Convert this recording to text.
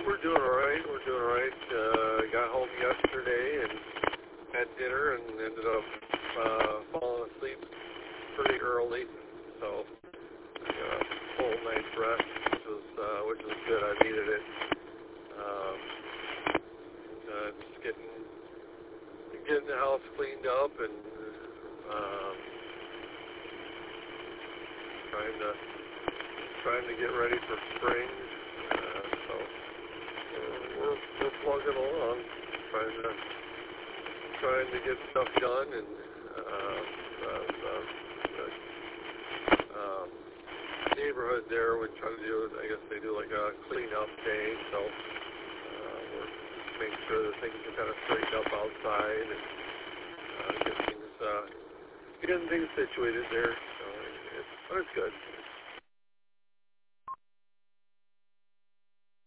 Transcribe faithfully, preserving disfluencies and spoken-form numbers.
we're doing all right. We're doing all right. Uh, got home yesterday and had dinner and ended up uh, falling asleep pretty early. So I got a full night's rest, which was uh, which was good. I needed it. Um, uh, just getting getting the house cleaned up and um, trying to trying to get ready for spring. Uh, so we're, we're we're plugging along, trying to trying to get stuff done and uh, uh, uh, the um, neighborhood there would try to do. I guess they do like a cleanup day, so uh, we're making sure that things are kind of straightened up outside and uh, get things uh, getting things situated there. So it's, but it's good.